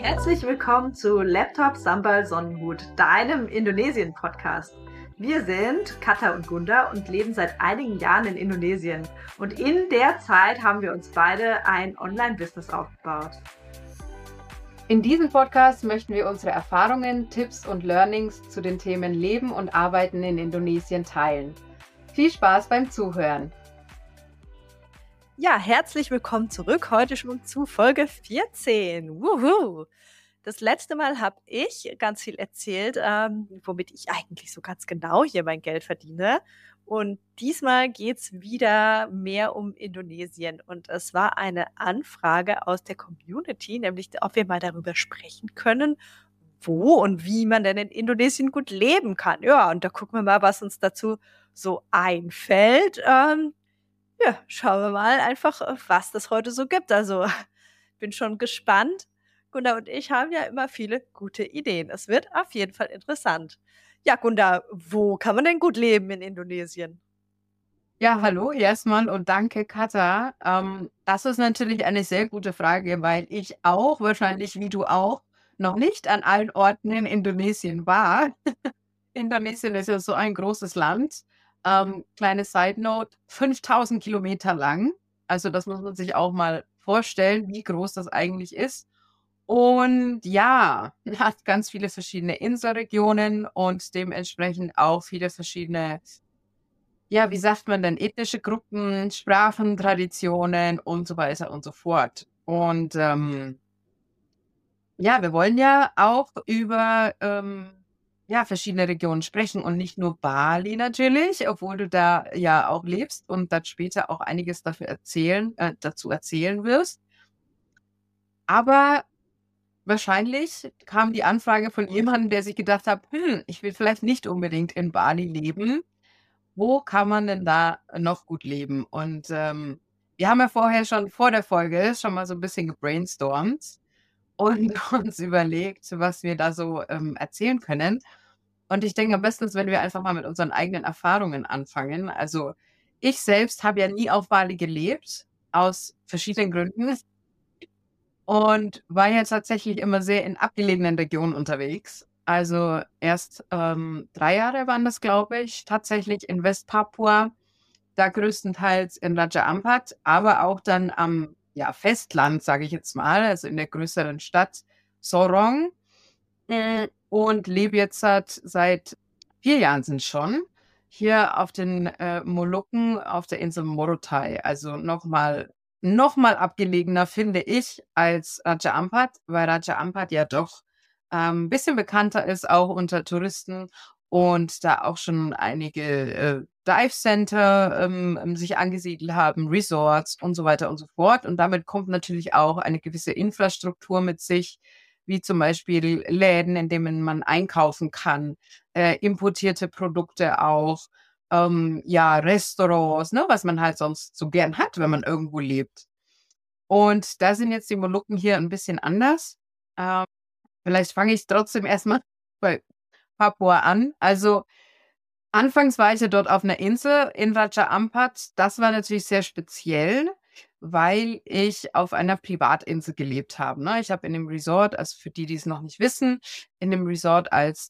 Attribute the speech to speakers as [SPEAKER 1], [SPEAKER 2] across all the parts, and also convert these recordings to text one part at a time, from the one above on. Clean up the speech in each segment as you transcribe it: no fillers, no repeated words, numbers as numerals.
[SPEAKER 1] Herzlich willkommen zu Laptop Sambal Sonnenhut, deinem Indonesien-Podcast. Wir sind Katha und Gunda und leben seit einigen Jahren in Indonesien. Und in der Zeit haben wir uns beide ein Online-Business aufgebaut.
[SPEAKER 2] In diesem Podcast möchten wir unsere Erfahrungen, Tipps und Learnings zu den Themen Leben und Arbeiten in Indonesien teilen. Viel Spaß beim Zuhören!
[SPEAKER 1] Ja, herzlich willkommen zurück. Heute schon zu Folge 14. Wuhu! Das letzte Mal habe ich ganz viel erzählt, womit ich eigentlich so ganz genau hier mein Geld verdiene. Und diesmal geht's wieder mehr um Indonesien. Und es war eine Anfrage aus der Community, nämlich ob wir mal darüber sprechen können, wo und wie man denn in Indonesien gut leben kann. Ja, und da gucken wir mal, was uns dazu so einfällt. Ja, schauen wir mal einfach, was das heute so gibt. Also, bin schon gespannt. Gunda und ich haben ja immer viele gute Ideen. Es wird auf jeden Fall interessant. Ja, Gunda, wo kann man denn gut leben in Indonesien?
[SPEAKER 2] Ja, hallo erstmal und danke, Katha. Das ist natürlich eine sehr gute Frage, weil ich auch, wahrscheinlich wie du auch, noch nicht an allen Orten in Indonesien war. Indonesien ist ja so ein großes Land. Kleine Side Note, 5000 Kilometer lang. Also das muss man sich auch mal vorstellen, wie groß das eigentlich ist. Und ja, hat ganz viele verschiedene Inselregionen und dementsprechend auch viele verschiedene, ja, wie sagt man denn, ethnische Gruppen, Sprachen, Traditionen und so weiter und so fort. Und ja, wir wollen ja auch über ja, verschiedene Regionen sprechen und nicht nur Bali natürlich, obwohl du da ja auch lebst und dann später auch einiges dazu erzählen wirst. Aber wahrscheinlich kam die Anfrage von jemandem, der sich gedacht hat, ich will vielleicht nicht unbedingt in Bali leben. Wo kann man denn da noch gut leben? Und wir haben ja vorher schon vor der Folge schon mal so ein bisschen gebrainstormt und uns überlegt, was wir da so erzählen können. Und ich denke, am besten ist, wenn wir einfach mal mit unseren eigenen Erfahrungen anfangen. Also ich selbst habe ja nie auf Bali gelebt, aus verschiedenen Gründen. Und war ja tatsächlich immer sehr in abgelegenen Regionen unterwegs. Also erst 3 Jahre waren das, glaube ich, tatsächlich in Westpapua, da größtenteils in Raja Ampat, aber auch dann am Festland, sage ich jetzt mal, also in der größeren Stadt Sorong. Und lebe jetzt seit 4 Jahren sind schon hier auf den Molukken auf der Insel Morotai. Also noch mal abgelegener, finde ich, als Raja Ampat, weil Raja Ampat ja doch ein bisschen bekannter ist, auch unter Touristen und da auch schon einige Dive Center sich angesiedelt haben, Resorts und so weiter und so fort. Und damit kommt natürlich auch eine gewisse Infrastruktur mit sich, wie zum Beispiel Läden, in denen man einkaufen kann, importierte Produkte auch, ja, Restaurants, ne, was man halt sonst so gern hat, wenn man irgendwo lebt. Und da sind jetzt die Molukken hier ein bisschen anders. Ähm, Vielleicht fange ich trotzdem erstmal bei Papua an. Also anfangs war ich ja dort auf einer Insel in Raja Ampat. Das war natürlich sehr speziell, weil ich auf einer Privatinsel gelebt habe, ne? Ich habe in dem Resort, also für die, die es noch nicht wissen, in dem Resort als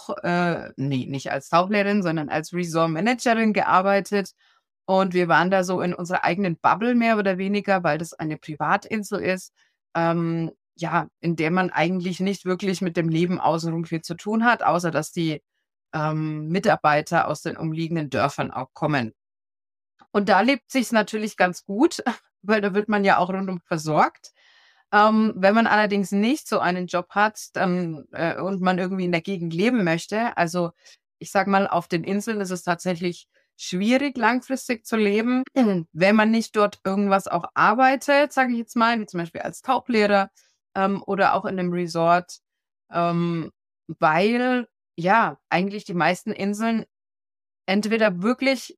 [SPEAKER 2] nicht als Tauchlehrerin, sondern als Resort-Managerin gearbeitet. Und wir waren da so in unserer eigenen Bubble mehr oder weniger, weil das eine Privatinsel ist, ja, in der man eigentlich nicht wirklich mit dem Leben außenrum viel zu tun hat, außer dass die Mitarbeiter aus den umliegenden Dörfern auch kommen. Und da lebt sich's natürlich ganz gut, weil da wird man ja auch rundum versorgt. Wenn man allerdings nicht so einen Job hat, dann und man irgendwie in der Gegend leben möchte, also ich sage mal, auf den Inseln ist es tatsächlich schwierig, langfristig zu leben, wenn man nicht dort irgendwas auch arbeitet, sage ich jetzt mal, wie zum Beispiel als Tauchlehrer oder auch in einem Resort, ähm, weil ja eigentlich die meisten Inseln entweder wirklich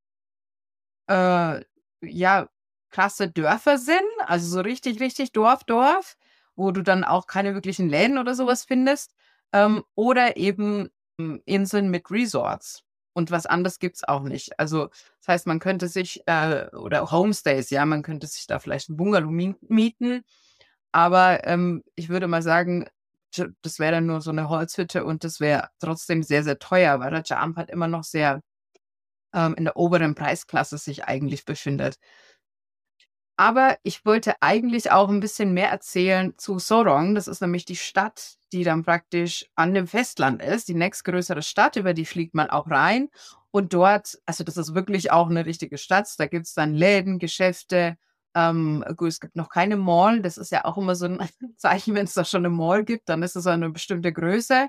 [SPEAKER 2] äh, ja, krasse Dörfer sind, also so richtig, richtig Dorf, wo du dann auch keine wirklichen Läden oder sowas findest, oder eben Inseln mit Resorts. Und was anderes gibt's auch nicht. Also das heißt, man könnte sich, oder Homestays, ja, man könnte sich da vielleicht ein Bungalow mieten, aber ich würde mal sagen, das wäre dann nur so eine Holzhütte und das wäre trotzdem sehr, sehr teuer, weil Raja Ampat immer noch sehr in der oberen Preisklasse sich eigentlich befindet. Aber ich wollte eigentlich auch ein bisschen mehr erzählen zu Sorong. Das ist nämlich die Stadt, die dann praktisch an dem Festland ist, die nächstgrößere Stadt, über die fliegt man auch rein. Und dort, also das ist wirklich auch eine richtige Stadt. Da gibt's dann Läden, Geschäfte. Gut, es gibt noch keine Mall. Das ist ja auch immer so ein Zeichen, wenn es da schon eine Mall gibt, dann ist es eine bestimmte Größe.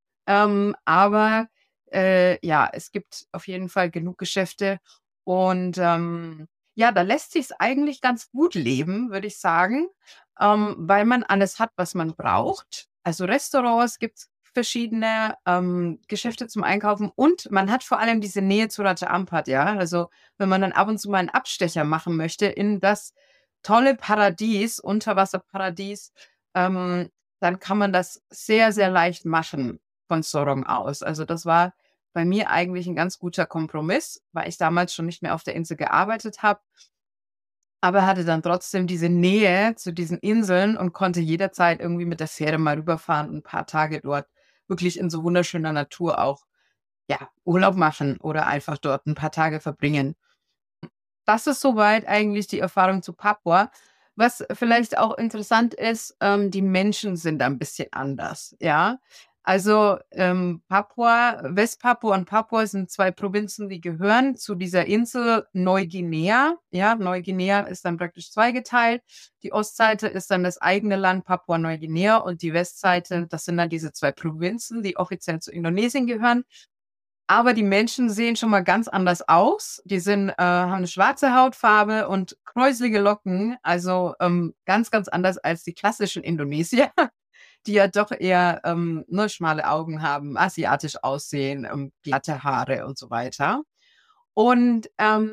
[SPEAKER 2] Aber ja, es gibt auf jeden Fall genug Geschäfte und ja, da lässt sich's eigentlich ganz gut leben, würde ich sagen, weil man alles hat, was man braucht. Also Restaurants gibt's verschiedene, Geschäfte zum Einkaufen und man hat vor allem diese Nähe zu Raja Ampat, ja. Also, wenn man dann ab und zu mal einen Abstecher machen möchte in das tolle Paradies, Unterwasserparadies, ähm, dann kann man das sehr, sehr leicht machen von Sorong aus. Also, das war bei mir eigentlich ein ganz guter Kompromiss, weil ich damals schon nicht mehr auf der Insel gearbeitet habe, aber hatte dann trotzdem diese Nähe zu diesen Inseln und konnte jederzeit irgendwie mit der Fähre mal rüberfahren und 'n paar Tage dort wirklich in so wunderschöner Natur auch, ja, Urlaub machen oder einfach dort ein paar Tage verbringen. Das ist soweit eigentlich die Erfahrung zu Papua. Was vielleicht auch interessant ist, die Menschen sind ein bisschen anders, ja. Also, Papua Westpapua und Papua sind 2 Provinzen, die gehören zu dieser Insel Neuguinea. Ja, Neuguinea ist dann praktisch zweigeteilt. Die Ostseite ist dann das eigene Land Papua-Neuguinea und die Westseite, das sind dann diese 2 Provinzen, die offiziell zu Indonesien gehören. Aber die Menschen sehen schon mal ganz anders aus. Die haben 'ne schwarze Hautfarbe und kräuselige Locken, also, ganz, ganz anders als die klassischen Indonesier, die ja doch eher, ne, schmale Augen haben, asiatisch aussehen, glatte Haare und so weiter. Und,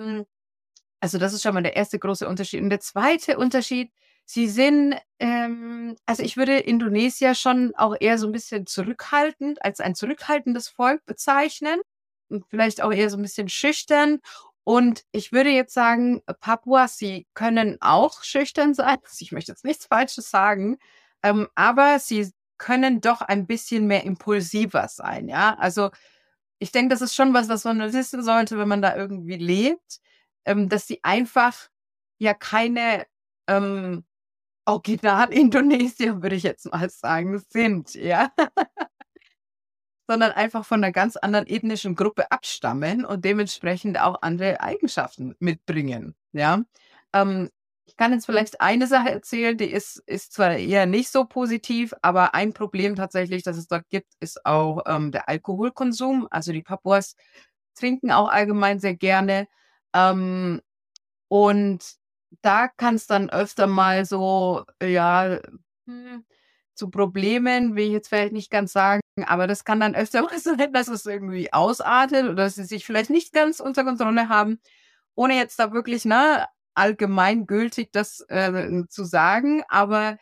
[SPEAKER 2] also, das ist schon mal der erste große Unterschied. Und der zweite Unterschied, sie sind, also, ich würde Indonesier schon auch eher so ein bisschen zurückhaltend als ein zurückhaltendes Volk bezeichnen und vielleicht auch eher so ein bisschen schüchtern. Und ich würde jetzt sagen, Papuas, sie können auch schüchtern sein. Also, ich möchte jetzt nichts Falsches sagen, aber sie können doch ein bisschen mehr impulsiver sein, ja? Also, ich denke, das ist schon was, was man wissen sollte, wenn man da irgendwie lebt, dass sie einfach ja keine, ähm, Original-Indonesier, würde ich jetzt mal sagen, sind, ja, sondern einfach von 'ner ganz anderen ethnischen Gruppe abstammen und dementsprechend auch andere Eigenschaften mitbringen, ja? Ähm, ich kann jetzt vielleicht eine Sache erzählen, die ist zwar eher nicht so positiv, aber ein Problem tatsächlich, das es dort gibt, ist auch, der Alkoholkonsum. Also, die Papuas trinken auch allgemein sehr gerne, ähm, und da kann's dann öfter mal so, ja, hm, zu Problemen will ich jetzt vielleicht nicht ganz sagen, aber das kann dann öfter mal sein, dass es irgendwie ausartet oder dass sie sich vielleicht nicht ganz unter Kontrolle haben, ohne jetzt da wirklich, ne, allgemeingültig das, zu sagen. Aber,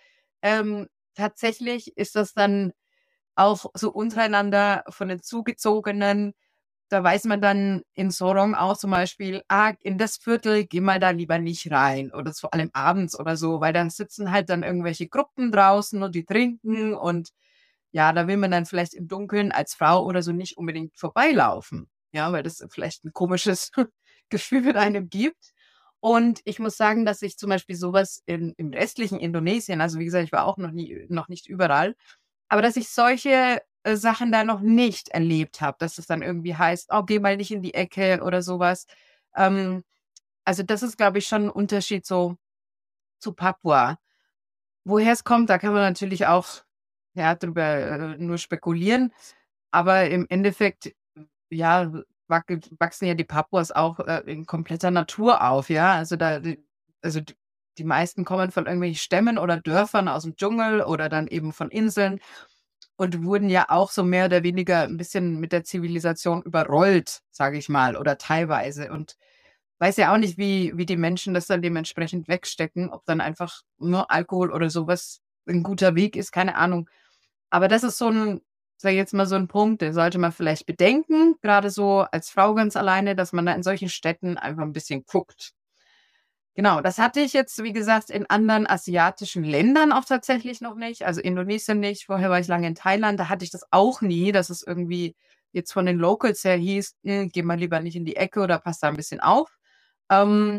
[SPEAKER 2] tatsächlich ist das dann auch so untereinander von den Zugezogenen, da weiß man dann in Sorong auch zum Beispiel: „Ah, in das Viertel geh mal da lieber nicht rein“ oder vor allem abends oder so, weil dann sitzen halt dann irgendwelche Gruppen draußen und die trinken und ja, da will man dann vielleicht im Dunkeln als Frau oder so nicht unbedingt vorbeilaufen, ja, weil das vielleicht 'n komisches Gefühl mit einem gibt. Und ich muss sagen, dass ich zum Beispiel so was im restlichen Indonesien, also wie gesagt, ich war auch noch nicht überall, aber dass ich solche, Sachen da noch nicht erlebt habe, dass es dann irgendwie heißt: „Oh, geh mal nicht in die Ecke“ oder so was. Ähm, also das ist, glaube ich, schon 'n Unterschied so zu Papua. Woher es kommt, da kann man natürlich auch, ja, drüber, nur spekulieren, aber im Endeffekt, ja, wachsen ja die Papuas auch, in kompletter Natur auf, ja? Also die meisten kommen von irgendwelchen Stämmen oder Dörfern aus dem Dschungel oder dann eben von Inseln und wurden ja auch so mehr oder weniger ein bisschen mit der Zivilisation überrollt, sage ich mal, oder teilweise. Und weiß ja auch nicht, wie die Menschen das dann dementsprechend wegstecken, ob dann einfach nur Alkohol oder sowas ein guter Weg ist, keine Ahnung. Aber das ist so ein, sage ich jetzt mal, so ein Punkt, den sollte man vielleicht bedenken, gerade so als Frau ganz alleine, dass man da in solchen Städten einfach ein bisschen guckt. Genau, das hatte ich jetzt, wie gesagt, in anderen asiatischen Ländern auch tatsächlich noch nicht. Also Indonesien nicht. Vorher war ich lange in Thailand. Da hatte ich das auch nie, dass es irgendwie jetzt von den Locals her hieß, geh mal lieber nicht in die Ecke oder pass da ein bisschen auf. Ähm,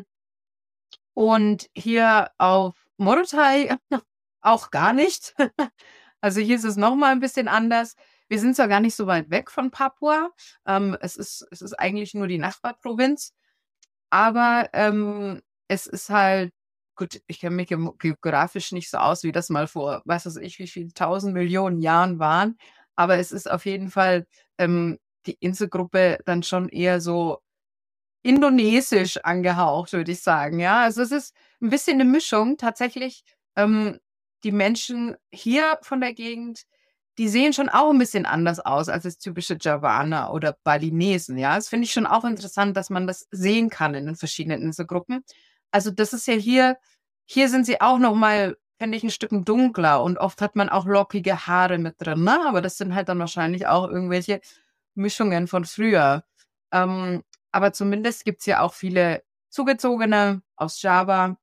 [SPEAKER 2] und hier auf Morotai auch gar nicht. Also hier ist es noch mal ein bisschen anders. Wir sind zwar gar nicht so weit weg von Papua. Es ist eigentlich nur die Nachbarprovinz. Aber, es ist halt gut, ich kenne mich geografisch nicht so aus, wie das mal vor, was weiß ich, wie viel 1.000 Millionen Jahren waren. Aber es ist auf jeden Fall, die Inselgruppe dann schon eher so indonesisch angehaucht, würde ich sagen, ja. Also, es ist ein bisschen eine Mischung. Tatsächlich, die Menschen hier von der Gegend, die sehen schon auch ein bisschen anders aus als das typische Javaner oder Balinesen, ja. Das finde ich schon auch interessant, dass man das sehen kann in den verschiedenen Inselgruppen. Also, das ist ja hier sind sie auch noch mal, finde ich, ein Stücken dunkler und oft hat man auch lockige Haare mit drin, ne? Aber das sind halt dann wahrscheinlich auch irgendwelche Mischungen von früher. Ähm, aber zumindest gibt's ja auch viele Zugezogene aus Java,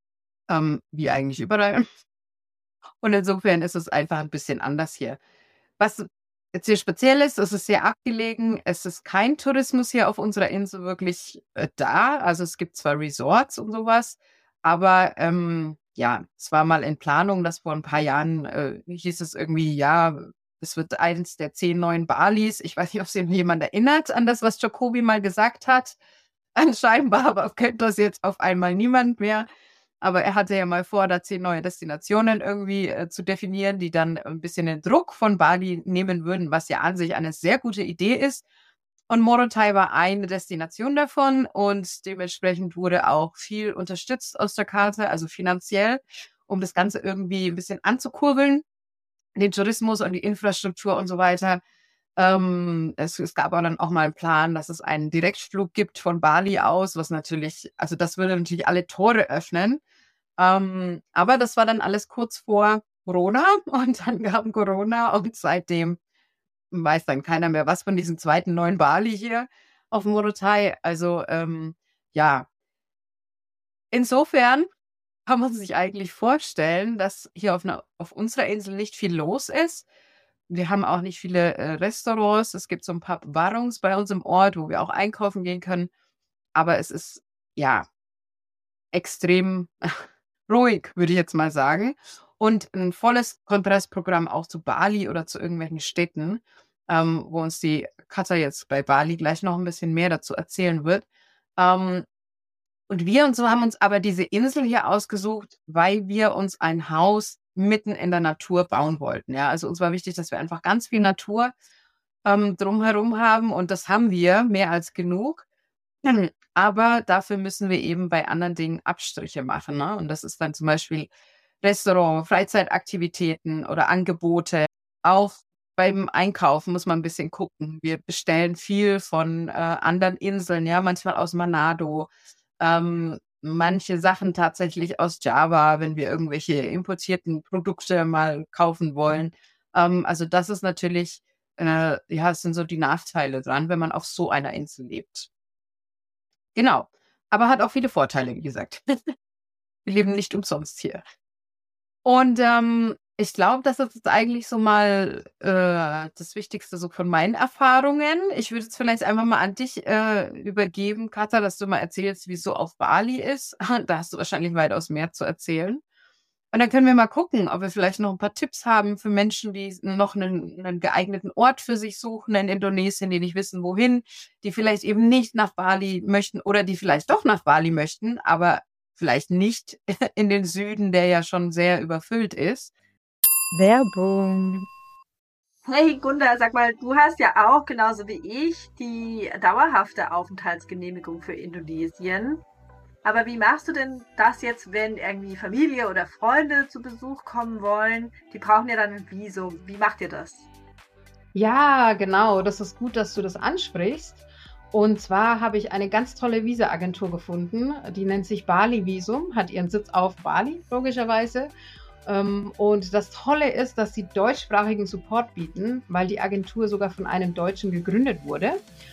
[SPEAKER 2] wie eigentlich überall. Und insofern ist es einfach ein bisschen anders hier. Was jetzt hier speziell ist, es ist sehr abgelegen. Es ist kein Tourismus hier auf unserer Insel wirklich, da. Also, es gibt zwar Resorts und sowas, aber, ja, es war mal in Planung, dass vor ein paar Jahren, hieß es irgendwie, ja, es wird eins der 10 neuen Balis. Ich weiß nicht, ob sich noch jemand erinnert an das, was Jacobi mal gesagt hat. Scheinbar, aber kennt das jetzt auf einmal niemand mehr. Aber er hatte ja mal vor, da 10 neue Destinationen irgendwie, zu definieren, die dann ein bisschen den Druck von Bali nehmen würden, was ja an sich eine sehr gute Idee ist. Und Morotai war eine Destination davon und dementsprechend wurde auch viel unterstützt aus Jakarta, also finanziell, um das Ganze irgendwie ein bisschen anzukurbeln, den Tourismus und die Infrastruktur und so weiter. Es gab aber dann auch mal einen Plan, dass es einen Direktflug gibt von Bali aus, was natürlich, also das würde natürlich alle Tore öffnen. Aber das war dann alles kurz vor Corona und dann kam Corona und seitdem weiß dann keiner mehr was von diesem zweiten neuen Bali hier auf Morotai. Also, ja, insofern kann man sich eigentlich vorstellen, dass hier auf unserer Insel nicht viel los ist. Wir haben auch nicht viele, Restaurants. Es gibt so ein paar Barons bei uns im Ort, wo wir auch einkaufen gehen können, aber es ist, ja, extrem ruhig, würde ich jetzt mal sagen. Und ein volles Kontrastprogramm auch zu Bali oder zu irgendwelchen Städten, wo uns die Katja jetzt bei Bali gleich noch ein bisschen mehr dazu erzählen wird. Ähm, und wir und so haben uns aber diese Insel hier ausgesucht, weil wir uns ein Haus mitten in der Natur bauen wollten, ja? Also, uns war wichtig, dass wir einfach ganz viel Natur, drumherum haben und das haben wir, mehr als genug. Aber dafür müssen wir eben bei anderen Dingen Abstriche machen, ne? Und das ist dann zum Beispiel Restaurant, Freizeitaktivitäten oder Angebote. Auch beim Einkaufen muss man ein bisschen gucken. Wir bestellen viel von, anderen Inseln, ja, manchmal aus Manado, manche Sachen tatsächlich aus Java, wenn wir irgendwelche importierten Produkte mal kaufen wollen. Also das ist natürlich, ja, es sind so die Nachteile dran, wenn man auf so einer Insel lebt. Genau. Aber hat auch viele Vorteile, wie gesagt. Wir leben nicht umsonst hier. Und, ich glaube, das ist jetzt eigentlich so mal, das Wichtigste so von meinen Erfahrungen. Ich würde jetzt vielleicht einfach mal an dich, übergeben, Katja, dass du mal erzählst, wie's so auf Bali ist. Da hast du wahrscheinlich weitaus mehr zu erzählen. Und dann können wir mal gucken, ob wir vielleicht noch ein paar Tipps haben für Menschen, die noch einen geeigneten Ort für sich suchen in Indonesien, die nicht wissen, wohin, die vielleicht eben nicht nach Bali möchten oder die vielleicht doch nach Bali möchten, aber vielleicht nicht in den Süden, der ja schon sehr überfüllt ist.
[SPEAKER 1] Werbung. Hey Gunda, sag mal, du hast ja auch genauso wie ich die dauerhafte Aufenthaltsgenehmigung für Indonesien. Aber wie machst du denn das jetzt, wenn irgendwie Familie oder Freunde zu Besuch kommen wollen? Die brauchen ja dann ein Visum. Wie macht ihr das?
[SPEAKER 2] Ja, genau. Das ist gut, dass du das ansprichst. Und zwar habe ich eine ganz tolle Visa-Agentur gefunden. Die nennt sich Bali Visum, hat ihren Sitz auf Bali, logischerweise. Und das Tolle ist, dass sie deutschsprachigen Support bieten, weil die Agentur sogar von einem Deutschen gegründet wurde.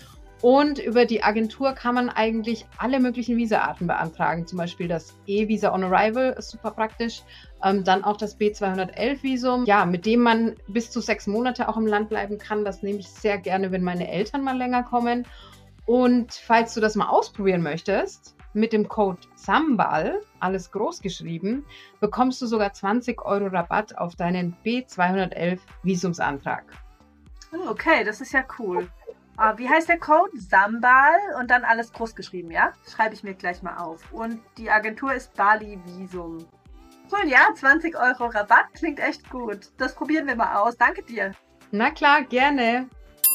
[SPEAKER 2] Und über die Agentur kann man eigentlich alle möglichen Visa-Arten beantragen. Zum Beispiel das E-Visa on Arrival, ist super praktisch. Dann auch das B211-Visum, ja, mit dem man bis zu 6 Monate auch im Land bleiben kann. Das nehme ich sehr gerne, wenn meine Eltern mal länger kommen. Und falls du das mal ausprobieren möchtest, mit dem Code SAMBAL, alles groß geschrieben, bekommst du sogar 20 € Rabatt auf deinen B211 Visumsantrag.
[SPEAKER 1] Okay, das ist ja cool. Wie heißt der Code? Sambal und dann alles groß geschrieben, ja? Schreibe ich mir gleich mal auf. Und die Agentur ist Bali Visum. Cool, ja, 20 € Rabatt klingt echt gut. Das probieren wir mal aus. Danke dir.
[SPEAKER 2] Na klar, gerne.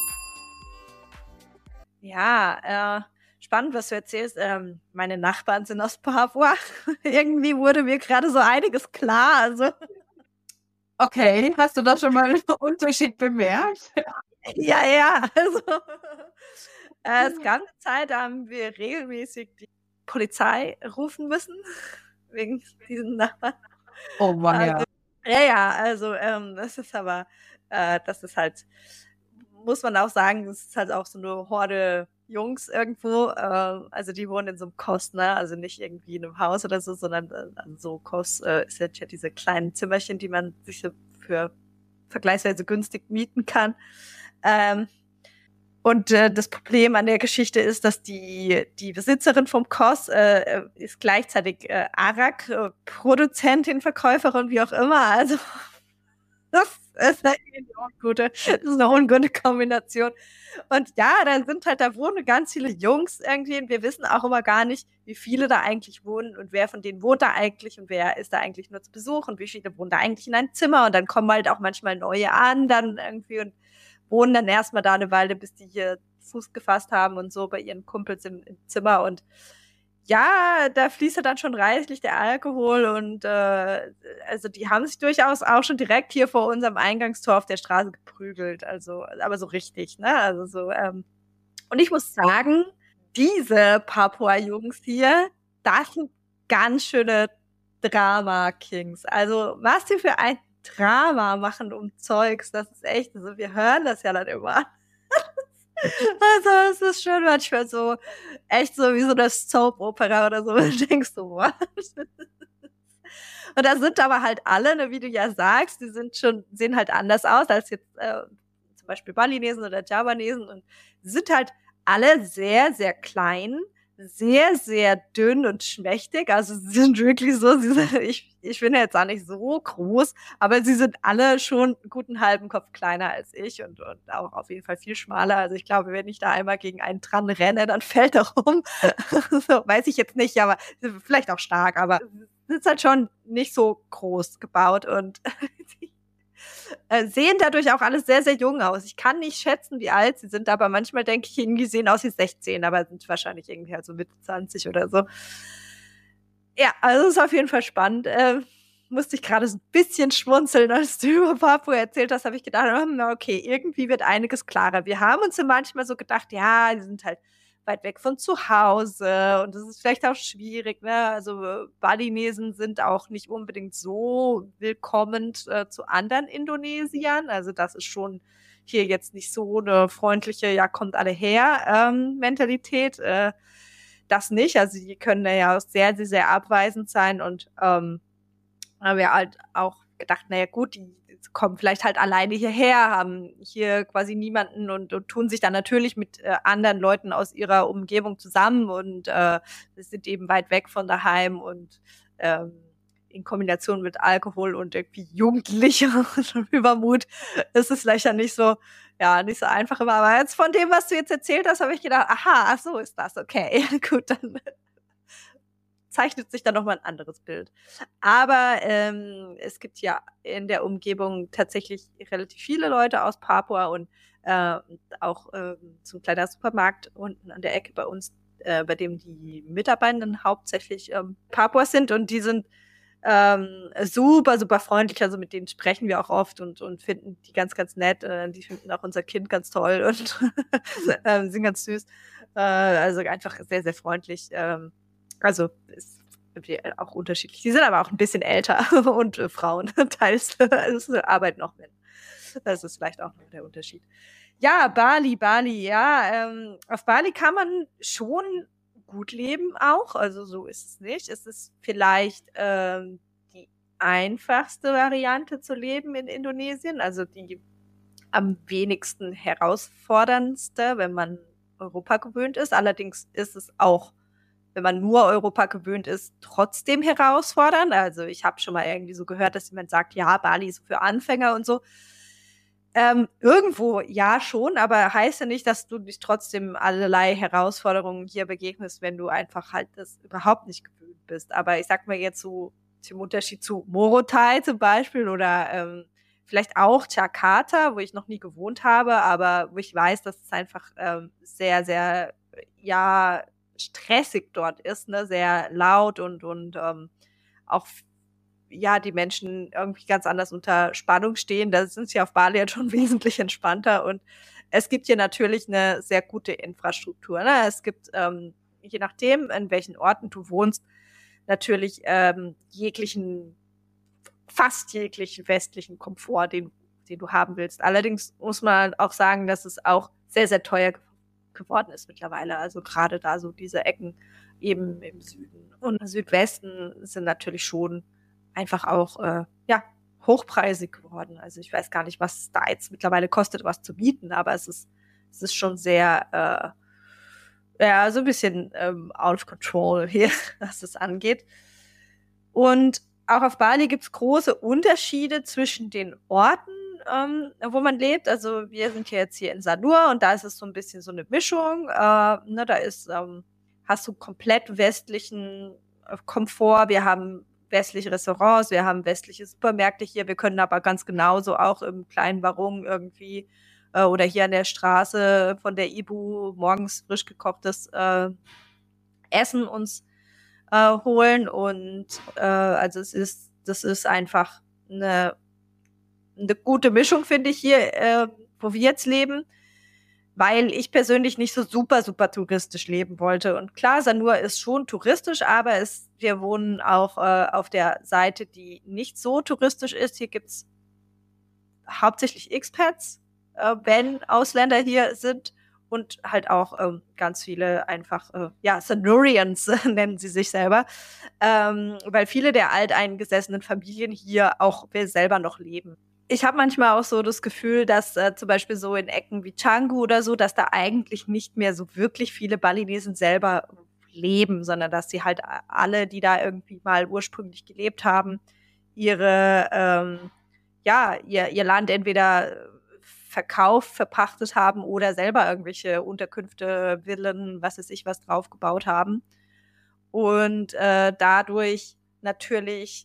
[SPEAKER 1] Ja, spannend, was du erzählst. Meine Nachbarn sind aus Papua. Irgendwie wurde mir gerade so einiges klar. Also,
[SPEAKER 2] Okay, hast du da schon mal einen Unterschied bemerkt?
[SPEAKER 1] ja. Also, es gab eine Zeit, da haben wir regelmäßig die Polizei rufen müssen. Wegen diesen Nachbarn.
[SPEAKER 2] Oh Mann, ja.
[SPEAKER 1] Also, das ist aber, das ist halt, muss man auch sagen, das ist halt auch so eine Horde Jungs irgendwo. Also die wohnen in so einem Kos, ne? Also nicht irgendwie in einem Haus oder so, sondern so Kos ist ja diese kleinen Zimmerchen, die man sich so für vergleichsweise günstig mieten kann. Und das Problem an der Geschichte ist, dass die Besitzerin vom Kos ist gleichzeitig Arak-Produzentin, Verkäuferin, wie auch immer. Also das ist eine ungute Kombination. Und ja, da wohnen ganz viele Jungs irgendwie und wir wissen auch immer gar nicht, wie viele da eigentlich wohnen und wer von denen wohnt da eigentlich und wer ist da eigentlich nur zu Besuch und wie viele wohnen da eigentlich in einem Zimmer und dann kommen halt auch manchmal neue an dann irgendwie und wohnen dann erstmal da eine Weile, bis die hier Fuß gefasst haben und so bei ihren Kumpels im Zimmer und ja, da fließt ja dann schon reichlich der Alkohol und also die haben sich durchaus auch schon direkt hier vor unserem Eingangstor auf der Straße geprügelt, also aber so richtig, ne? Also so und ich muss sagen, diese Papua-Jungs hier, das sind ganz schöne Drama-Kings. Also was die für ein Drama machen um Zeugs, das ist echt, also wir hören das ja dann immer. Also es ist schon manchmal so, echt so wie so eine Soap-Opera oder so. Du denkst so, what? Und da sind aber halt alle, ne, wie du ja sagst, sehen halt anders aus als jetzt zum Beispiel Balinesen oder Javanesen und sind halt alle sehr, sehr klein, sehr, sehr dünn und schmächtig. Also sie sind wirklich so, ich bin ja jetzt auch nicht so groß, aber sie sind alle schon einen guten halben Kopf kleiner als ich und auch auf jeden Fall viel schmaler. Also ich glaube, wenn ich da einmal gegen einen dran renne, dann fällt er um. So, weiß ich jetzt nicht, aber vielleicht auch stark, aber sind halt schon nicht so groß gebaut und sehen dadurch auch alles sehr, sehr jung aus. Ich kann nicht schätzen, wie alt sie sind, aber manchmal denke ich, irgendwie sehen aus wie 16, aber sind wahrscheinlich irgendwie halt so Mitte 20 oder so. Ja, also ist auf jeden Fall spannend. Musste ich gerade so ein bisschen schmunzeln, als du über Papua erzählt hast, habe ich gedacht, okay, irgendwie wird einiges klarer. Wir haben uns ja manchmal so gedacht, ja, die sind halt weit weg von zu Hause und das ist vielleicht auch schwierig, ne? Also Balinesen sind auch nicht unbedingt so willkommen zu anderen Indonesiern. Also das ist schon hier jetzt nicht so eine freundliche, ja, kommt alle her Mentalität. Das nicht. Also die können da ja auch sehr, sehr, sehr abweisend sein und haben wir halt auch gedacht, naja gut, die kommen vielleicht halt alleine hierher, haben hier quasi niemanden und tun sich dann natürlich mit anderen Leuten aus ihrer Umgebung zusammen und sind eben weit weg von daheim und in Kombination mit Alkohol und irgendwie Jugendlicher und Übermut ist es vielleicht ja nicht so einfach immer. Aber jetzt von dem, was du jetzt erzählt hast, habe ich gedacht, aha, ach so ist das, okay, gut, dann zeichnet sich dann nochmal ein anderes Bild. Aber es gibt ja in der Umgebung tatsächlich relativ viele Leute aus Papua und auch so ein kleiner Supermarkt unten an der Ecke bei uns, bei dem die Mitarbeitenden hauptsächlich Papuas sind und die sind super, super freundlich. Also mit denen sprechen wir auch oft und finden die ganz, ganz nett. Die finden auch unser Kind ganz toll und sind ganz süß. Also einfach sehr, sehr freundlich. Also ist auch unterschiedlich. Die sind aber auch ein bisschen älter und Frauen teils. Also arbeiten auch Männer. Das ist vielleicht auch noch der Unterschied. Ja, Bali, ja. Auf Bali kann man schon gut leben auch, also so ist es nicht. Es ist vielleicht die einfachste Variante zu leben in Indonesien, also die am wenigsten herausforderndste, wenn man Europa gewöhnt ist. Allerdings ist es auch, wenn man nur Europa gewöhnt ist, trotzdem herausfordernd. Also ich habe schon mal irgendwie so gehört, dass jemand sagt, ja, Bali ist für Anfänger und so. Irgendwo ja schon, aber heißt ja nicht, dass du nicht trotzdem allerlei Herausforderungen hier begegnest, wenn du einfach halt das überhaupt nicht gewöhnt bist. Aber ich sag mal jetzt so zum Unterschied zu Morotai zum Beispiel oder vielleicht auch Jakarta, wo ich noch nie gewohnt habe, aber wo ich weiß, dass es einfach sehr, sehr, ja, stressig dort ist, ne, sehr laut und auch ja, die Menschen irgendwie ganz anders unter Spannung stehen. Da sind sie auf Bali jetzt schon wesentlich entspannter und es gibt hier natürlich eine sehr gute Infrastruktur. Ne? Es gibt, je nachdem, in welchen Orten du wohnst, natürlich fast jeglichen westlichen Komfort, den du haben willst. Allerdings muss man auch sagen, dass es auch sehr, sehr teuer geworden ist mittlerweile. Also gerade da so diese Ecken eben im Süden und Südwesten sind natürlich schon einfach auch ja hochpreisig geworden. Also ich weiß gar nicht, was da jetzt mittlerweile kostet, was zu bieten, aber es ist schon sehr ja so ein bisschen out of control hier, was das angeht. Und auch auf Bali gibt's große Unterschiede zwischen den Orten, wo man lebt. Also wir sind jetzt hier in Sanur und da ist es so ein bisschen so eine Mischung. Ne, da hast du komplett westlichen Komfort. Wir haben westliche Restaurants, wir haben westliche Supermärkte hier. Wir können aber ganz genauso auch im kleinen Warung irgendwie oder hier an der Straße von der Ibu morgens frisch gekochtes Essen uns holen und also das ist einfach eine gute Mischung, finde ich hier, wo wir jetzt leben, weil ich persönlich nicht so super, super touristisch leben wollte. Und klar, Sanur ist schon touristisch, aber wir wohnen auch auf der Seite, die nicht so touristisch ist. Hier gibt's hauptsächlich Expats, wenn Ausländer hier sind und halt auch ganz viele einfach, ja, Sanurians nennen sie sich selber, weil viele der alteingesessenen Familien hier auch wir selber noch leben. Ich habe manchmal auch so das Gefühl, dass zum Beispiel so in Ecken wie Canggu oder so, dass da eigentlich nicht mehr so wirklich viele Balinesen selber leben, sondern dass sie halt alle, die da irgendwie mal ursprünglich gelebt haben, ihr Land entweder verkauft, verpachtet haben oder selber irgendwelche Unterkünfte, Villen, was weiß ich, was draufgebaut haben. Und dadurch natürlich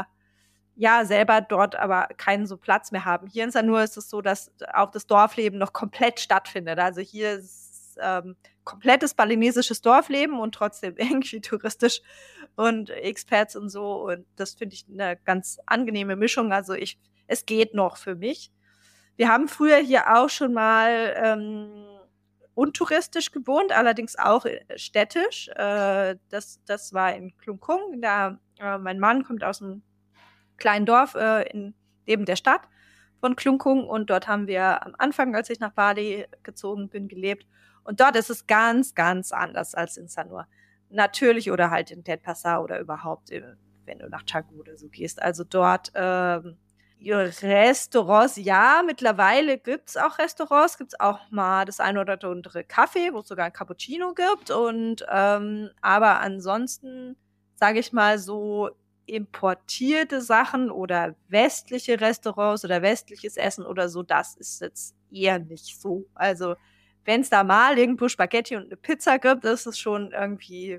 [SPEAKER 1] ja selber dort aber keinen so Platz mehr haben. Hier in Sanur ist es so, dass auch das Dorfleben noch komplett stattfindet. Also hier ist komplettes balinesisches Dorfleben und trotzdem irgendwie touristisch und Expats und so. Und das finde ich eine ganz angenehme Mischung. Also es geht noch für mich. Wir haben früher hier auch schon mal untouristisch gewohnt, allerdings auch städtisch. Das war in Klungkung. Mein Mann kommt aus einem kleinen Dorf neben der Stadt von Klungkung und dort haben wir am Anfang, als ich nach Bali gezogen bin, gelebt. Und dort ist es ganz, ganz anders als in Sanur. Natürlich oder halt in Denpasar oder überhaupt, wenn du nach Canggu oder so gehst. Also dort Restaurants, ja, mittlerweile gibt's auch Restaurants, gibt's auch mal das eine oder andere Kaffee, wo es sogar ein Cappuccino gibt. Und aber ansonsten, sage ich mal, so importierte Sachen oder westliche Restaurants oder westliches Essen oder so, das ist jetzt eher nicht so. Also wenn es da mal irgendwo Spaghetti und eine Pizza gibt, ist es schon irgendwie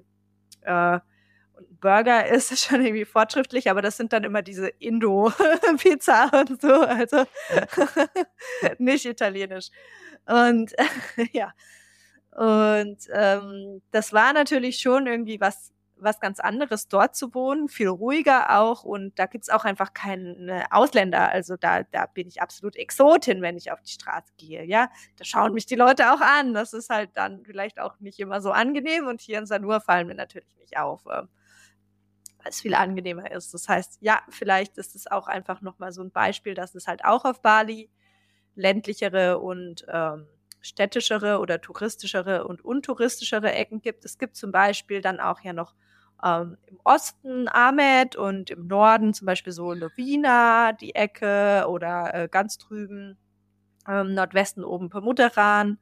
[SPEAKER 1] und ein Burger ist schon irgendwie fortschrittlich, aber das sind dann immer diese Indo-Pizza und so, also nicht italienisch. Und ja, und das war natürlich schon irgendwie was ganz anderes, dort zu wohnen, viel ruhiger auch. Und da gibt's auch einfach keine Ausländer. Also da bin ich absolut Exotin, wenn ich auf die Straße gehe. Ja, da schauen mich die Leute auch an. Das ist halt dann vielleicht auch nicht immer so angenehm. Und hier in Sanur fallen mir natürlich nicht auf, weil es viel angenehmer ist. Das heißt, ja, vielleicht ist es auch einfach nochmal so ein Beispiel, dass es halt auch auf Bali ländlichere und städtischere oder touristischere und unturistischere Ecken gibt. Es gibt zum Beispiel dann auch ja noch im Osten Amed und im Norden zum Beispiel so Lovina, die Ecke oder ganz drüben Nordwesten oben Pemuteran,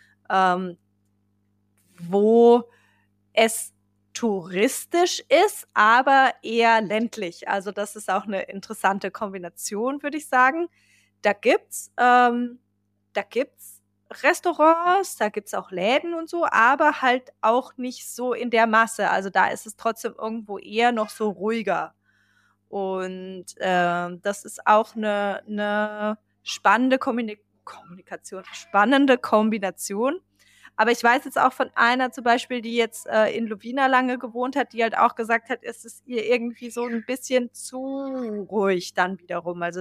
[SPEAKER 1] wo es touristisch ist, aber eher ländlich. Also das ist auch eine interessante Kombination, würde ich sagen. Da gibt's, da gibt's Restaurants, da gibt's auch Läden und so, aber halt auch nicht so in der Masse. Also da ist es trotzdem irgendwo eher noch so ruhiger. Und das ist auch eine spannende Kommunikation, spannende Kombination. Aber ich weiß jetzt auch von einer zum Beispiel, die jetzt in Lovina lange gewohnt hat, die halt auch gesagt hat, es ist ihr irgendwie so ein bisschen zu ruhig dann wiederum. Also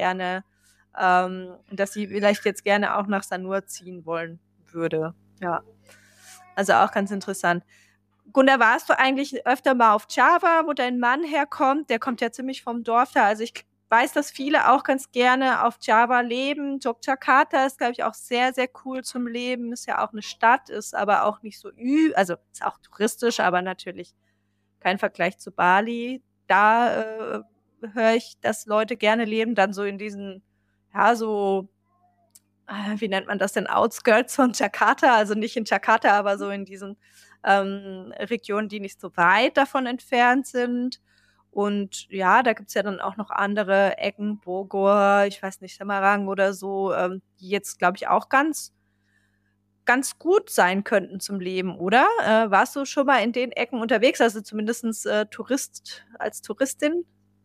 [SPEAKER 1] dass sie vielleicht jetzt gerne auch nach Sanur ziehen wollen würde. Ja, also auch ganz interessant. Gunda, warst du eigentlich öfter mal auf Java, wo dein Mann herkommt? Der kommt ja ziemlich vom Dorf her. Also ich weiß, dass viele auch ganz gerne auf Java leben. Yogyakarta ist, glaube ich, auch sehr, sehr cool zum Leben. Ist ja auch eine Stadt, ist aber auch nicht so also ist auch touristisch, aber natürlich kein Vergleich zu Bali. Da höre ich, dass Leute gerne leben, dann so in diesen, ja, so wie nennt man das denn, Outskirts von Jakarta, also nicht in Jakarta, aber so in diesen Regionen, die nicht so weit davon entfernt sind. Und ja, da gibt's ja dann auch noch andere Ecken, Bogor, ich weiß nicht, Semarang oder so, die jetzt, glaube ich, auch ganz gut sein könnten zum Leben, oder? Warst du schon mal in den Ecken unterwegs, also zumindest als Touristin?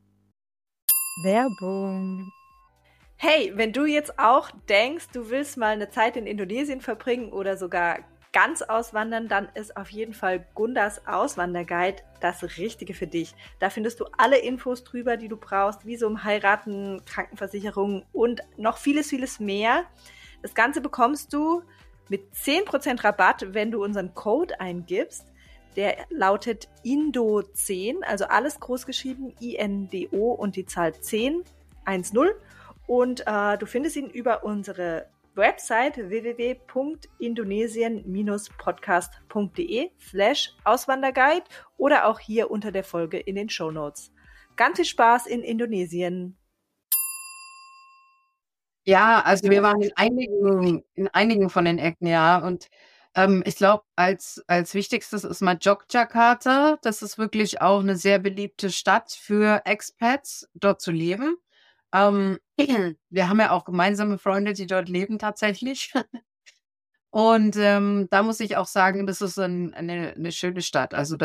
[SPEAKER 3] Werbung.
[SPEAKER 1] Hey, wenn du jetzt auch denkst, du willst mal eine Zeit in Indonesien verbringen oder sogar ganz auswandern, dann ist auf jeden Fall Gundas Auswanderguide das Richtige für dich. Da findest du alle Infos drüber, die du brauchst, Visum, Heiraten, Krankenversicherung und noch vieles, vieles mehr. Das Ganze bekommst du mit 10% Rabatt, wenn du unseren Code eingibst. Der lautet INDO10, also alles groß geschrieben, INDO und die Zahl 10, 10. Und du findest ihn über unsere Website www.indonesien-podcast.de/Auswanderguide oder auch hier unter der Folge in den Shownotes. Ganz viel Spaß in Indonesien.
[SPEAKER 2] Ja, also wir waren in einigen von den Ecken, ja. Und ich glaube, als wichtigstes ist mal Yogyakarta. Das ist wirklich auch eine sehr beliebte Stadt für Expats, dort zu leben. Wir haben ja auch gemeinsame Freunde, die dort leben tatsächlich. Und da muss ich auch sagen, das ist eine schöne Stadt. Also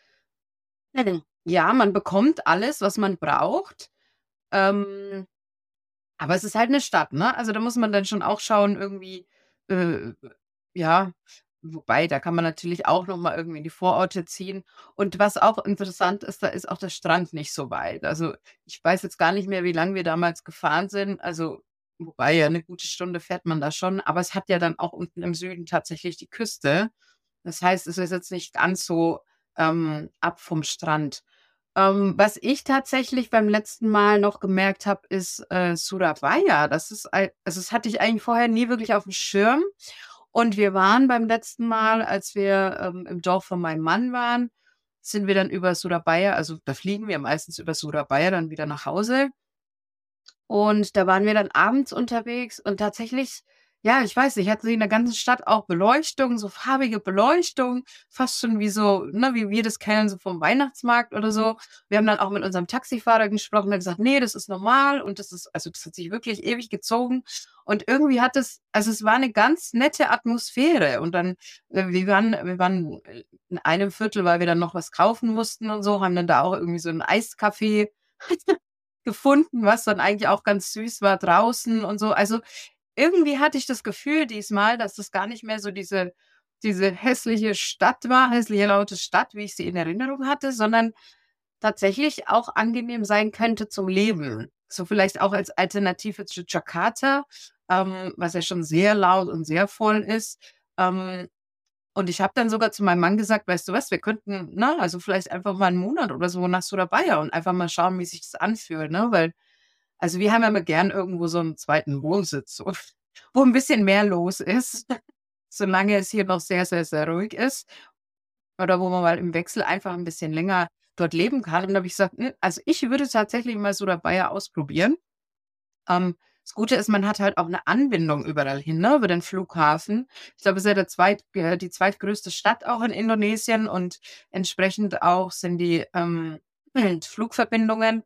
[SPEAKER 2] ja, man bekommt alles, was man braucht. Ähm, aber es ist halt eine Stadt, ne? Also da muss man dann schon auch schauen, irgendwie, äh, ja, wobei, da kann man natürlich auch noch mal irgendwie in die Vororte ziehen. Und was auch interessant ist, da ist auch der Strand nicht so weit. Also ich weiß jetzt gar nicht mehr, wie lange wir damals gefahren sind. Also, wobei ja eine gute Stunde fährt man da schon, aber es hat ja dann auch unten im Süden tatsächlich die Küste. Das heißt, es ist jetzt nicht ganz so ab vom Strand. Was ich tatsächlich beim letzten Mal noch gemerkt habe, ist Surabaya. Also das hatte ich eigentlich vorher nie wirklich auf dem Schirm. Und wir waren beim letzten Mal, als wir im Dorf von meinem Mann waren, sind wir dann über Surabaya, also da fliegen wir meistens über Surabaya dann wieder nach Hause. Und da waren wir dann abends unterwegs und tatsächlich, ja, ich weiß nicht, hatten sie in der ganzen Stadt auch Beleuchtung, so farbige Beleuchtung, fast schon wie so, ne, wie wir das kennen, so vom Weihnachtsmarkt oder so. Wir haben dann auch mit unserem Taxifahrer gesprochen, der gesagt, nee, das ist normal und also das hat sich wirklich ewig gezogen. Und irgendwie also es war eine ganz nette Atmosphäre. Und dann, wir waren in einem Viertel, weil wir dann noch was kaufen mussten und so, haben dann da auch irgendwie so ein Eiscafé gefunden, was dann eigentlich auch ganz süß war draußen und so. Also irgendwie hatte ich das Gefühl diesmal, dass das gar nicht mehr so diese hässliche Stadt war, hässliche laute Stadt, wie ich sie in Erinnerung hatte, sondern tatsächlich auch angenehm sein könnte zum Leben. So vielleicht auch als Alternative zu Jakarta, was ja schon sehr laut und sehr voll ist. Und ich habe dann sogar zu meinem Mann gesagt, weißt du was, wir könnten, ne, also vielleicht einfach mal einen Monat oder so nach Surabaya und einfach mal schauen, wie sich das anfühlt, ne? Weil, also wir haben ja immer gern irgendwo so einen zweiten Wohnsitz. So. wo ein bisschen mehr los ist, solange es hier noch sehr, sehr, sehr ruhig ist. Oder wo man mal im Wechsel einfach ein bisschen länger dort leben kann. Und da habe ich gesagt, also ich würde tatsächlich mal Surabaya ausprobieren. Das Gute ist, man hat halt auch eine Anbindung überall hin, ne, über den Flughafen. Ich glaube, es ist ja die zweitgrößte Stadt auch in Indonesien und entsprechend auch sind die Flugverbindungen.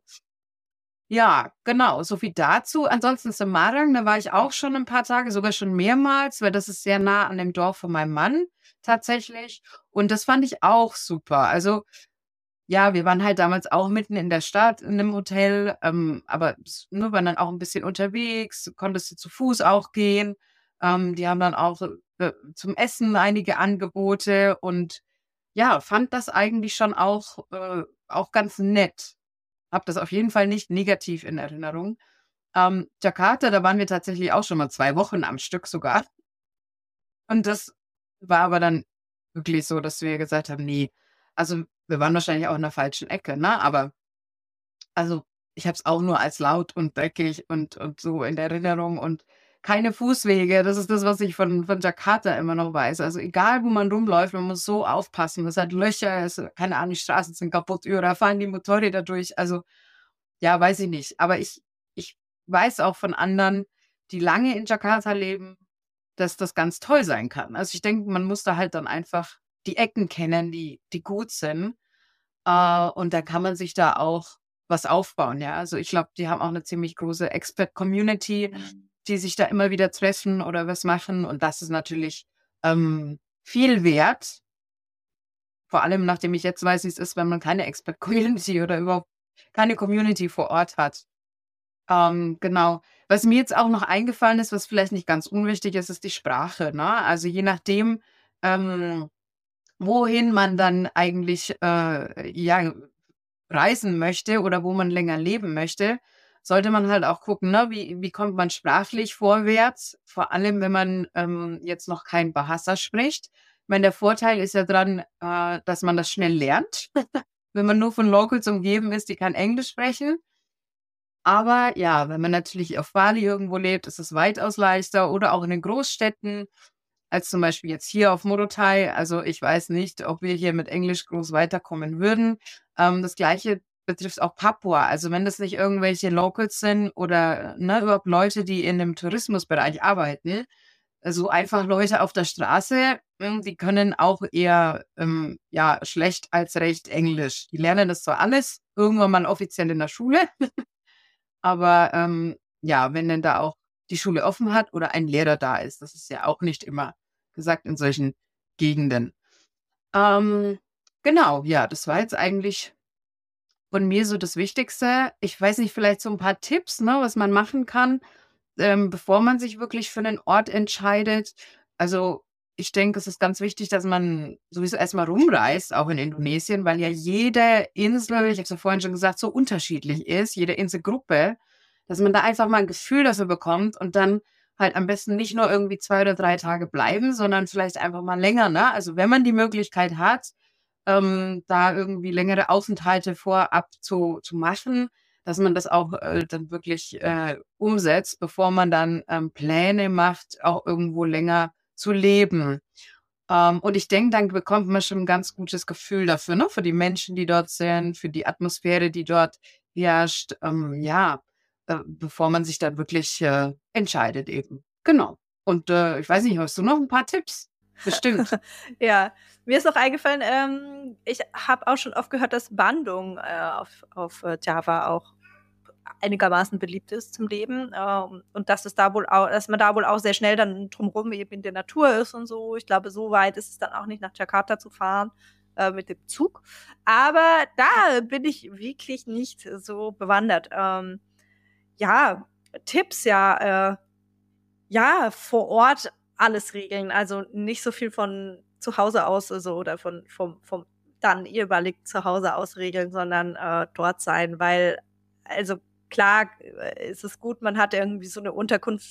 [SPEAKER 2] Ja, genau, so viel dazu. Ansonsten Semarang, da war ich auch schon ein paar Tage, sogar schon mehrmals, weil das ist sehr nah an dem Dorf von meinem Mann tatsächlich. Und das fand ich auch super. Also ja, wir waren halt damals auch mitten in der Stadt in 'nem Hotel, aber waren dann auch ein bisschen unterwegs, konntest du zu Fuß auch gehen. Die haben dann auch, zum Essen einige Angebote und ja, fand das eigentlich schon auch ganz nett. Habe das auf jeden Fall nicht negativ in Erinnerung. Jakarta, da waren wir tatsächlich auch schon mal 2 Wochen am Stück sogar. Und das war aber dann wirklich so, dass wir gesagt haben: „Ne“, also, wir waren wahrscheinlich auch in der falschen Ecke, ne? Aber also, ich habe es auch nur als laut und dreckig und so in Erinnerung und keine Fußwege. Das ist das, was ich von Jakarta immer noch weiß. Also, egal, wo man rumläuft, man muss so aufpassen. Es hat Löcher, keine Ahnung, die Straßen sind kaputt, überall fahren die Motorräder durch. Also, ja, weiß ich nicht. Aber ich weiß auch von anderen, die lange in Jakarta leben, dass das ganz toll sein kann. Also, ich denke, man muss da halt dann einfach die Ecken kennen, die gut sind. Und dann kann man sich da auch was aufbauen, ja. Also, ich glaube, die haben auch eine ziemlich große Expert-Community, die sich da immer wieder treffen oder was machen. Und das ist natürlich, viel wert, vor allem nachdem ich jetzt weiß, wie es ist, wenn man keine Expert-Community oder überhaupt keine Community vor Ort hat. Genau. Was mir jetzt auch noch eingefallen ist, was vielleicht nicht ganz unwichtig ist, ist die Sprache, ne? Also, je nachdem, ähm, wohin man dann eigentlich, ja, reisen möchte oder wo man länger leben möchte, sollte man halt auch gucken, ne, wie kommt man sprachlich vorwärts, vor allem, wenn man, jetzt noch kein Bahasa spricht. Ich meine, der Vorteil ist ja dran, dass man das schnell lernt, wenn man nur von Locals umgeben ist, die kein Englisch sprechen. Aber ja, wenn man natürlich auf Bali irgendwo lebt, ist es weitaus leichter oder auch in den Großstädten als zum Beispiel jetzt hier auf Morotai. Also, ich weiß nicht, ob wir hier mit Englisch groß weiterkommen würden. Das Gleiche betrifft auch Papua. Also, wenn das nicht irgendwelche Locals sind oder, ne, überhaupt Leute, die in dem Tourismusbereich arbeiten, also einfach Leute auf der Straße, die können auch eher, ja, schlecht als recht Englisch. Die lernen das zwar alles irgendwann mal offiziell in der Schule, aber, ja, wenn denn da auch die Schule offen hat oder ein Lehrer da ist, das ist ja auch nicht immer gesagt in solchen Gegenden. Ähm, genau, ja, das war jetzt eigentlich von mir so das Wichtigste. Ich weiß nicht, vielleicht so ein paar Tipps, ne, was man machen kann, bevor man sich wirklich für 'nen Ort entscheidet. Also, ich denke, es ist ganz wichtig, dass man sowieso erst mal rumreist, auch in Indonesien, weil ja jede Insel, ich habe es ja vorhin schon gesagt, so unterschiedlich ist, jede Inselgruppe, dass man da einfach mal 'n Gefühl dafür bekommt und dann halt am besten nicht nur irgendwie 2 oder 3 Tage bleiben, sondern vielleicht einfach mal länger, ne? Also, wenn man die Möglichkeit hat, da irgendwie längere Aufenthalte vorab zu machen, dass man das auch, dann wirklich, umsetzt, bevor man dann, Pläne macht, auch irgendwo länger zu leben. Und ich denke, dann bekommt man schon 'n ganz gutes Gefühl dafür, ne, für die Menschen, die dort sind, für die Atmosphäre, die dort herrscht, ja, bevor man sich dann wirklich, entscheidet eben. Genau. Und, ich weiß nicht, hast du noch 'n paar Tipps? Bestimmt.
[SPEAKER 1] Ja, mir ist noch eingefallen, ich habe auch schon oft gehört, dass Bandung, auf Java auch einigermaßen beliebt ist zum Leben, und dass man da wohl auch sehr schnell dann drumrum eben in der Natur ist und so. Ich glaube, so weit ist es dann auch nicht, nach Jakarta zu fahren, mit dem Zug. Aber da bin ich wirklich nicht so bewandert. Ja, Tipps, ja, ja, vor Ort alles regeln. Also, nicht so viel von zu Hause aus so oder vom dann jeweiligen zu Hause aus regeln, sondern, dort sein, weil also, klar, ist es gut, man hat irgendwie so 'ne Unterkunft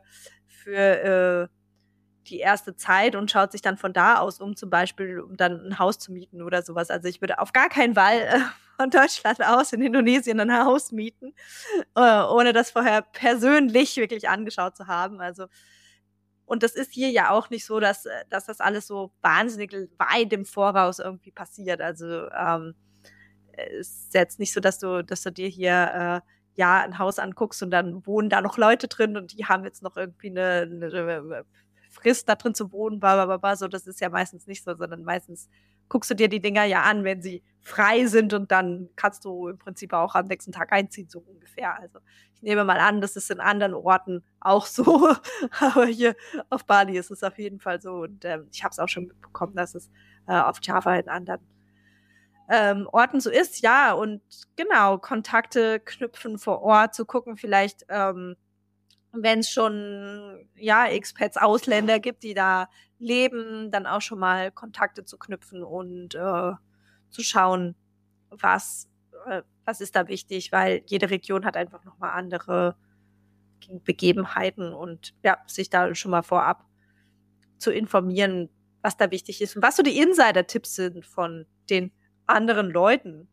[SPEAKER 1] für die erste Zeit und schaut sich dann von da aus um, zum Beispiel, um dann 'n Haus zu mieten oder so was. Also, ich würde auf gar keinen Fall von Deutschland aus in Indonesien ein Haus mieten, ohne das vorher persönlich wirklich angeschaut zu haben. Also, und das ist hier ja auch nicht so, dass das alles so wahnsinnig weit im Voraus irgendwie passiert. Also es ist jetzt nicht so, dass du dir hier ja ein Haus anguckst und dann wohnen da noch Leute drin und die haben jetzt noch irgendwie eine Frist da drin zu wohnen, bla. So, das ist ja meistens nicht so, sondern meistens guckst du dir die Dinger ja an, wenn sie frei sind und dann kannst du im Prinzip auch am nächsten Tag einziehen, so ungefähr. Also ich nehme mal an, das ist in anderen Orten auch so, aber hier auf Bali ist es auf jeden Fall so und ich habe es auch schon mitbekommen, dass es auf Java in anderen Orten so ist, ja, und genau, Kontakte knüpfen vor Ort, zu gucken, vielleicht, wenn es schon, ja, Expats, Ausländer gibt, die da leben, dann auch schon mal Kontakte zu knüpfen und zu schauen, was ist da wichtig, weil jede Region hat einfach nochmal andere Begebenheiten und ja, sich da schon mal vorab zu informieren, was da wichtig ist und was so die Insider-Tipps sind von den anderen Leuten.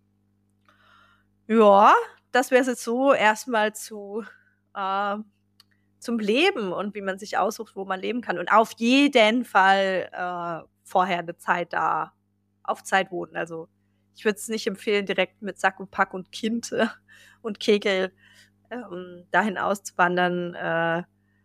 [SPEAKER 1] Ja, das wäre jetzt so erstmal zum Leben und wie man sich aussucht, wo man leben kann. Und auf jeden Fall vorher eine Zeit da auf Zeit wohnen. Also ich würde es nicht empfehlen, direkt mit Sack und Pack und Kind und Kegel dahin auszuwandern,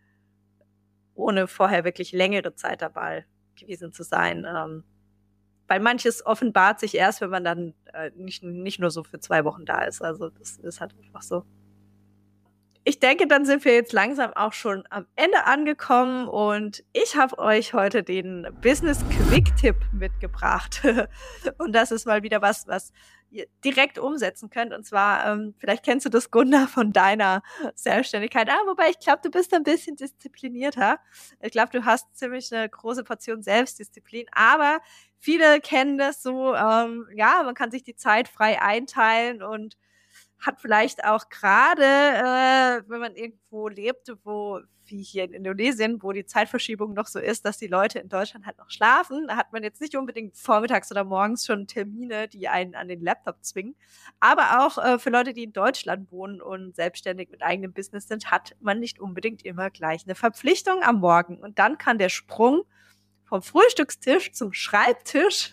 [SPEAKER 1] ohne vorher wirklich längere Zeit dabei gewesen zu sein. Weil manches offenbart sich erst, wenn man dann nicht nur so für 2 Wochen da ist. Also das ist halt einfach so. Ich denke, dann sind wir jetzt langsam auch schon am Ende angekommen und ich habe euch heute den Business Quick Tipp mitgebracht. Und das ist mal wieder was ihr direkt umsetzen könnt. Und zwar, vielleicht kennst du das, Gunda, von deiner Selbstständigkeit. Wobei ich glaube, du bist ein bisschen disziplinierter. Ich glaube, du hast ziemlich eine große Portion Selbstdisziplin. Aber viele kennen das so, ja, man kann sich die Zeit frei einteilen und hat vielleicht auch gerade, wenn man irgendwo lebt, wie hier in Indonesien, wo die Zeitverschiebung noch so ist, dass die Leute in Deutschland halt noch schlafen, da hat man jetzt nicht unbedingt vormittags oder morgens schon Termine, die einen an den Laptop zwingen. Aber auch für Leute, die in Deutschland wohnen und selbstständig mit eigenem Business sind, hat man nicht unbedingt immer gleich eine Verpflichtung am Morgen. Und dann kann der Sprung vom Frühstückstisch zum Schreibtisch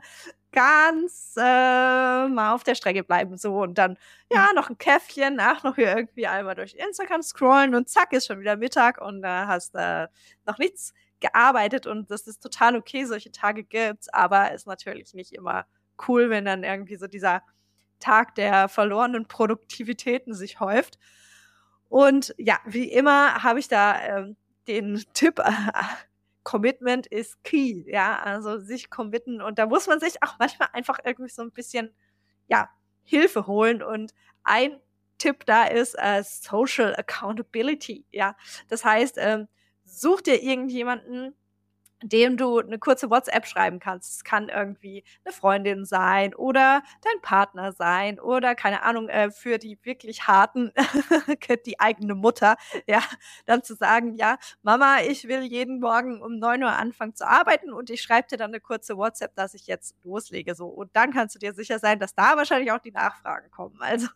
[SPEAKER 1] ganz mal auf der Strecke bleiben. So und dann, ja, noch ein Käffchen, noch hier irgendwie einmal durch Instagram scrollen und zack, ist schon wieder Mittag und da hast noch nichts gearbeitet und das ist total okay, solche Tage gibt's, aber ist natürlich nicht immer cool, wenn dann irgendwie so dieser Tag der verlorenen Produktivitäten sich häuft. Und ja, wie immer habe ich da den Tipp, Commitment is key, ja, also sich committen und da muss man sich auch manchmal einfach irgendwie so ein bisschen, ja, Hilfe holen und ein Tipp da ist Social Accountability, ja. Das heißt, such dir irgendjemanden, dem du eine kurze WhatsApp schreiben kannst. Es kann irgendwie eine Freundin sein oder dein Partner sein oder, keine Ahnung, für die wirklich Harten die eigene Mutter, ja, dann zu sagen: „Ja, Mama, ich will jeden Morgen um 9 Uhr anfangen zu arbeiten und ich schreibe dir dann eine kurze WhatsApp, dass ich jetzt loslege“, so. Und dann kannst du dir sicher sein, dass da wahrscheinlich auch die Nachfragen kommen. Also,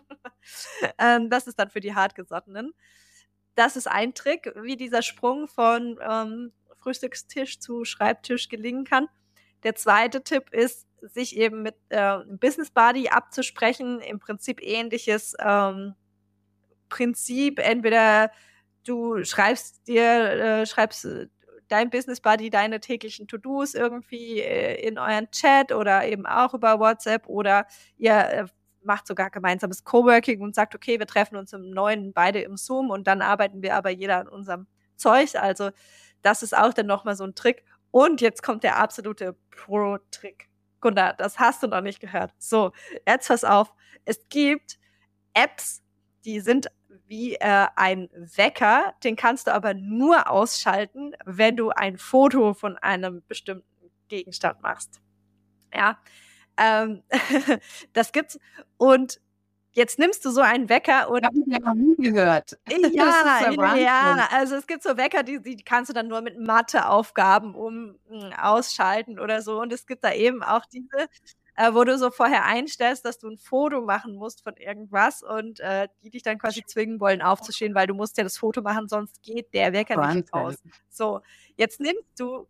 [SPEAKER 1] das ist dann für die Hartgesottenen. Das ist ein Trick, wie dieser Sprung von Frühstückstisch zu Schreibtisch gelingen kann. Der zweite Tipp ist, sich eben mit einem Business Buddy abzusprechen. Im Prinzip ähnliches Prinzip. Entweder du schreibst dein Business Buddy deine täglichen To-Dos irgendwie in euren Chat oder eben auch über WhatsApp oder ihr macht sogar gemeinsames Coworking und sagt, okay, wir treffen uns im Neuen beide im Zoom und dann arbeiten wir aber jeder an unserem Zeug. Also das ist auch dann nochmal so ein Trick. Und jetzt kommt der absolute Pro-Trick. Gunnar, das hast du noch nicht gehört. So, jetzt pass auf. Es gibt Apps, die sind wie ein Wecker, den kannst du aber nur ausschalten, wenn du ein Foto von einem bestimmten Gegenstand machst. Ja, das gibt's. Und jetzt nimmst du so einen Wecker und
[SPEAKER 2] Habe ich ja noch nie gehört. Das ist
[SPEAKER 1] ja,
[SPEAKER 2] Wahnsinn.
[SPEAKER 1] also es gibt so Wecker, die kannst du dann nur mit Matheaufgaben ausschalten oder so. Und es gibt da eben auch diese wo du so vorher einstellst, dass du ein Foto machen musst von irgendwas und die dich dann quasi zwingen wollen aufzustehen, weil du musst ja das Foto machen, sonst geht der Wecker nicht aus.
[SPEAKER 2] Wahnsinn.
[SPEAKER 1] So, jetzt nimmst du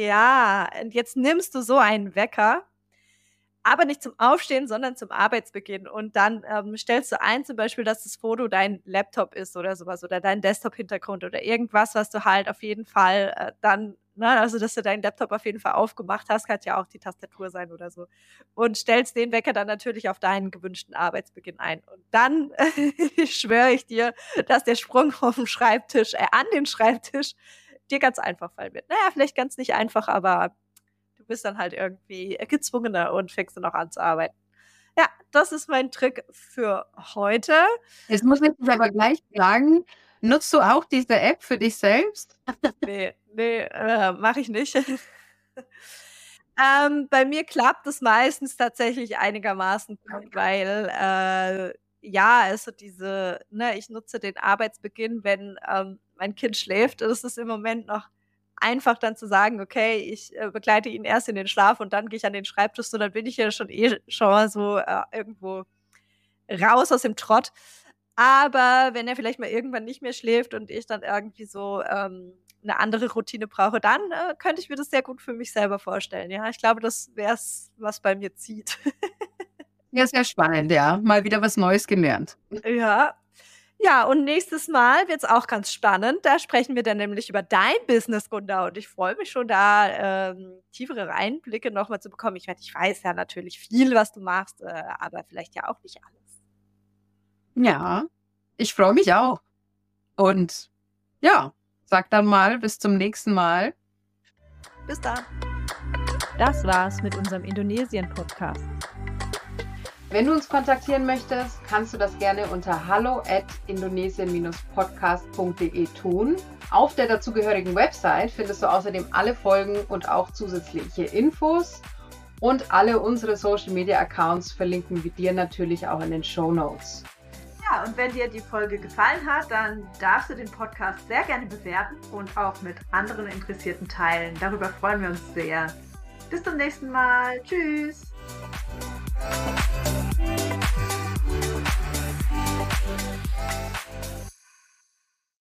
[SPEAKER 1] so einen Wecker, aber nicht zum Aufstehen, sondern zum Arbeitsbeginn. Und dann stellst du ein, zum Beispiel, dass das Foto dein Laptop ist oder sowas oder dein Desktop-Hintergrund oder irgendwas, was du halt auf jeden Fall also dass du deinen Laptop auf jeden Fall aufgemacht hast, kann ja auch die Tastatur sein oder so. Und stellst den Wecker dann natürlich auf deinen gewünschten Arbeitsbeginn ein. Und dann schwöre ich dir, dass der Sprung an den Schreibtisch dir ganz einfach fallen wird. Naja, vielleicht ganz nicht einfach, aber du bist dann halt irgendwie gezwungener und fängst dann auch an zu arbeiten. Ja, das ist mein Trick für heute.
[SPEAKER 2] Jetzt muss ich dich aber gleich fragen, nutzt du auch diese App für dich selbst?
[SPEAKER 1] Nee, mache ich nicht. Bei mir klappt es meistens tatsächlich einigermaßen gut, weil also ich nutze den Arbeitsbeginn, wenn mein Kind schläft. Das ist im Moment noch einfach dann zu sagen, okay, ich begleite ihn erst in den Schlaf und dann gehe ich an den Schreibtisch, so dann bin ich ja schon mal so irgendwo raus aus dem Trott. Aber wenn er vielleicht mal irgendwann nicht mehr schläft und ich dann irgendwie so eine andere Routine brauche, dann könnte ich mir das sehr gut für mich selber vorstellen. Ja, ich glaube, das wäre es, was bei mir zieht.
[SPEAKER 2] Ja, sehr spannend, ja. Mal wieder was Neues gelernt.
[SPEAKER 1] Ja. Ja, und nächstes Mal wird es auch ganz spannend. Da sprechen wir dann nämlich über dein Business, Gunda. Und ich freue mich schon, da tiefere Einblicke nochmal zu bekommen. Ich weiß ja natürlich viel, was du machst, aber vielleicht ja auch nicht alles.
[SPEAKER 2] Ja, ich freue mich auch. Und ja, sag dann mal bis zum nächsten Mal.
[SPEAKER 1] Bis dann. Das war's mit unserem Indonesien-Podcast.
[SPEAKER 2] Wenn du uns kontaktieren möchtest, kannst du das gerne unter hallo@indonesien-podcast.de tun. Auf der dazugehörigen Website findest du außerdem alle Folgen und auch zusätzliche Infos. Und alle unsere Social-Media-Accounts verlinken wir dir natürlich auch in den Shownotes.
[SPEAKER 1] Ja, und wenn dir die Folge gefallen hat, dann darfst du den Podcast sehr gerne bewerten und auch mit anderen Interessierten teilen. Darüber freuen wir uns sehr. Bis zum nächsten Mal. Tschüss.